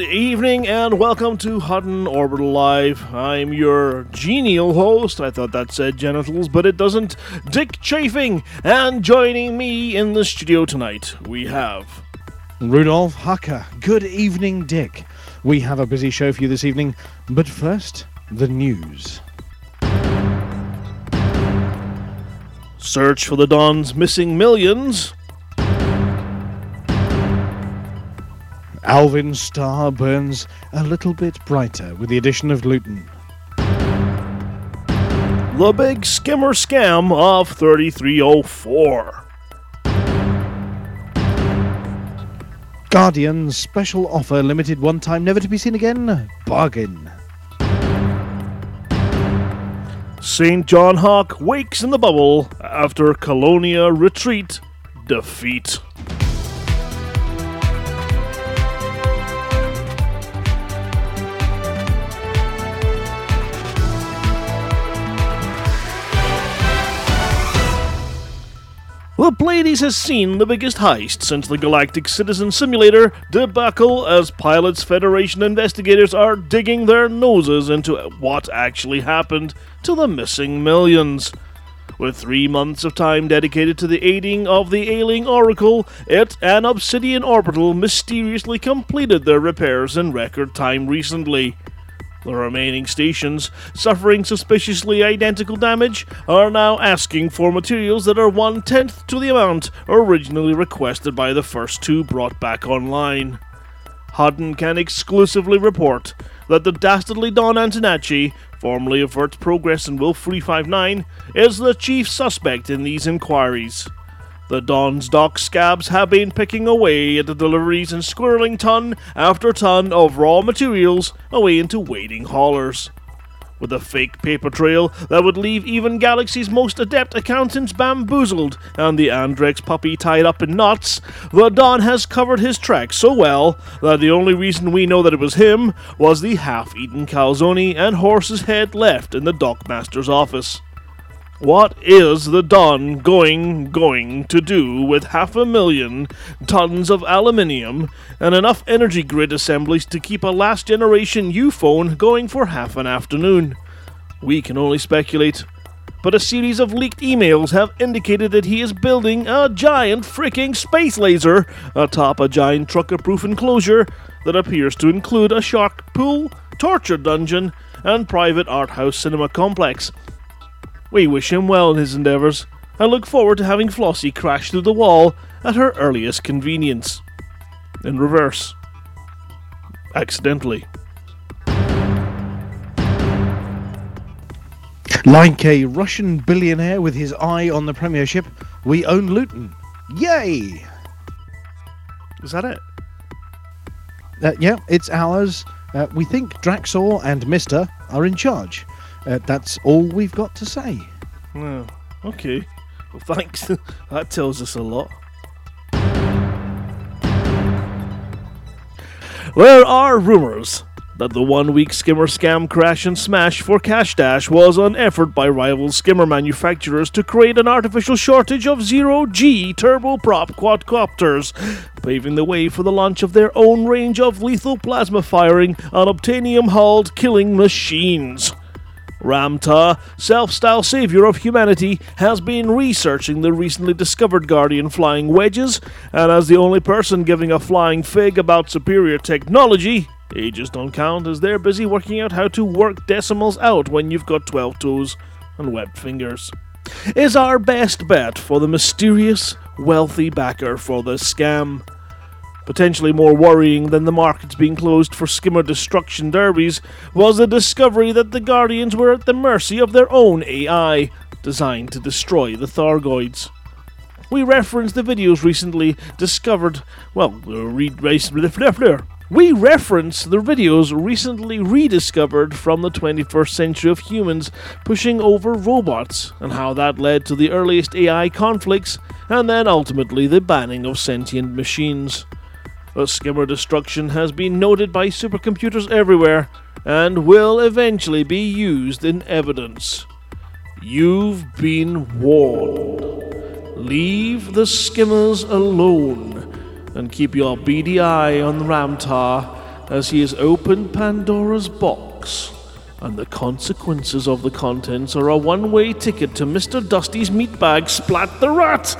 evening and welcome to Hutton Orbital Live. I'm your genial host, I thought that said genitals, but it doesn't, Dick Chafing, and joining me in the studio tonight, we have... Rudolf Hucker. Good evening, Dick. We have a busy show for you this evening, but first, the news. Search for the Don's missing millions. Alvin's star burns a little bit brighter with the addition of gluten. The big skimmer scam of 3304. Guardian's special offer, limited one time, never to be seen again. Bargain. St. John Hawk wakes in the bubble after Colonia retreat defeat. The Pleiades has seen the biggest heist since the Galactic Citizen Simulator debacle as Pilots Federation investigators are digging their noses into what actually happened to the missing millions. With 3 months of time dedicated to the aiding of the ailing Oracle, it and Obsidian Orbital mysteriously completed their repairs in record time recently. The remaining stations, suffering suspiciously identical damage, are now asking for materials that are 1/10 to the amount originally requested by the first two brought back online. Hutton can exclusively report that the dastardly Don Antonacci, formerly of Earth Progress and Wolf 359, is the chief suspect in these inquiries. The Don's dock scabs have been picking away at the deliveries and squirreling ton after ton of raw materials away into waiting haulers. With a fake paper trail that would leave even Galaxy's most adept accountants bamboozled and the Andrex puppy tied up in knots, the Don has covered his tracks so well that the only reason we know that it was him was the half-eaten calzone and horse's head left in the dockmaster's office. What is the Don going to do with 500,000 tons of aluminium and enough energy grid assemblies to keep a last-generation U-phone going for half an afternoon? We can only speculate, but a series of leaked emails have indicated that he is building a giant freaking space laser atop a giant trucker-proof enclosure that appears to include a shark pool, torture dungeon, and private art house cinema complex. We wish him well in his endeavours, and look forward to having Flossie crash through the wall at her earliest convenience. In reverse. Accidentally. Like a Russian billionaire with his eye on the premiership, we own Luton. Yay! Is that it? Yeah, it's ours. We think Draxor and Mr. are in charge. That's all we've got to say. Oh, okay. Well, thanks. That tells us a lot. There are rumours that the one-week skimmer scam crash and smash for Cash Dash was an effort by rival skimmer manufacturers to create an artificial shortage of zero-G turboprop quadcopters, paving the way for the launch of their own range of lethal plasma-firing, unobtainium-hulled killing machines. Ramta, self-styled savior of humanity, has been researching the recently discovered Guardian flying wedges, and as the only person giving a flying fig about superior technology, ages don't count as they're busy working out how to work decimals out when you've got 12 toes and webbed fingers, is our best bet for the mysterious, wealthy backer for the scam. Potentially more worrying than the markets being closed for skimmer destruction derbies was the discovery that the Guardians were at the mercy of their own AI, designed to destroy the Thargoids. We referenced the videos recently discovered, We reference the videos recently rediscovered from the 21st century of humans pushing over robots, and how that led to the earliest AI conflicts, and then ultimately the banning of sentient machines. But skimmer destruction has been noted by supercomputers everywhere, and will eventually be used in evidence. You've been warned. Leave the skimmers alone, and keep your beady eye on Ramtar, as he has opened Pandora's box, and the consequences of the contents are a one-way ticket to Mr. Dusty's meatbag Splat the Rat!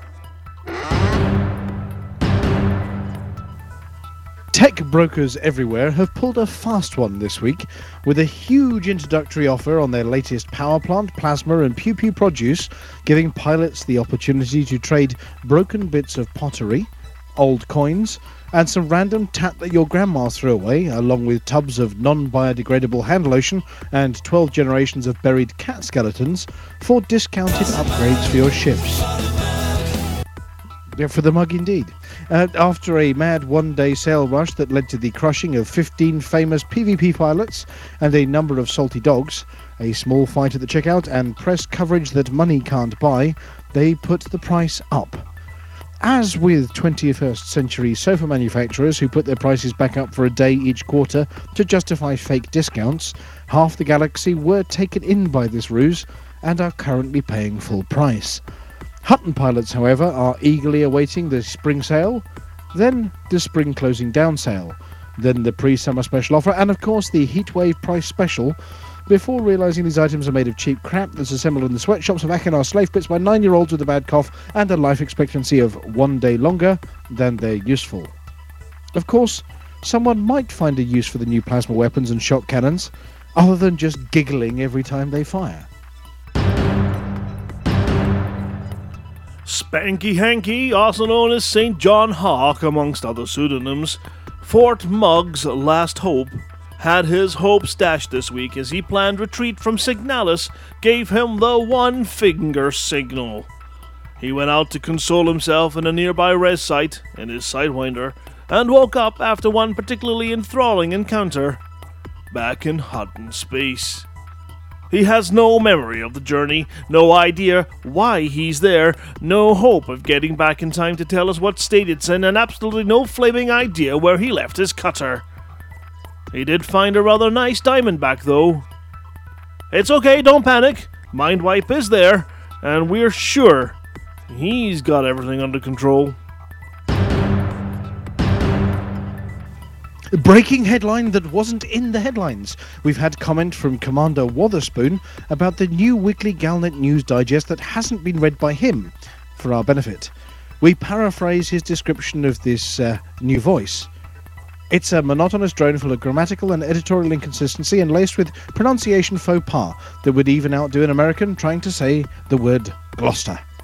Tech brokers everywhere have pulled a fast one this week with a huge introductory offer on their latest power plant, plasma and Pew Pew produce, giving pilots the opportunity to trade broken bits of pottery, old coins, and some random tat that your grandma threw away, along with tubs of non-biodegradable hand lotion and 12 generations of buried cat skeletons for discounted upgrades for your ships. Yeah, for the mug indeed. After a mad one-day sale rush that led to the crushing of 15 famous PvP pilots and a number of salty dogs, a small fight at the checkout and press coverage that money can't buy, they put the price up. As with 21st century sofa manufacturers who put their prices back up for a day each quarter to justify fake discounts, half the galaxy were taken in by this ruse and are currently paying full price. Hutton pilots, however, are eagerly awaiting the spring sale, then the spring closing down sale, then the pre-summer special offer, and of course the heatwave price special, before realising these items are made of cheap crap that's assembled in the sweatshops of Achenar slave pits by 9-year-olds with a bad cough and a life expectancy of 1 day longer than they're useful. Of course, someone might find a use for the new plasma weapons and shock cannons, other than just giggling every time they fire. Spanky Hanky, also known as St. John Hawk amongst other pseudonyms, Fort Mugg's last hope, had his hopes dashed this week as he planned retreat from Signalis gave him the one-finger signal. He went out to console himself in a nearby res site, in his Sidewinder, and woke up after one particularly enthralling encounter, back in Hutton space. He has no memory of the journey, no idea why he's there, no hope of getting back in time to tell us what state it's in, and absolutely no flaming idea where he left his cutter. He did find a rather nice diamondback, though. It's okay, don't panic. Mindwipe is there, and we're sure he's got everything under control. Breaking headline that wasn't in the headlines. We've had comment from Commander Wotherspoon about the new weekly Galnet News Digest that hasn't been read by him, for our benefit. We paraphrase his description of this new voice. It's a monotonous drone full of grammatical and editorial inconsistency and laced with pronunciation faux pas that would even outdo an American trying to say the word Gloucester.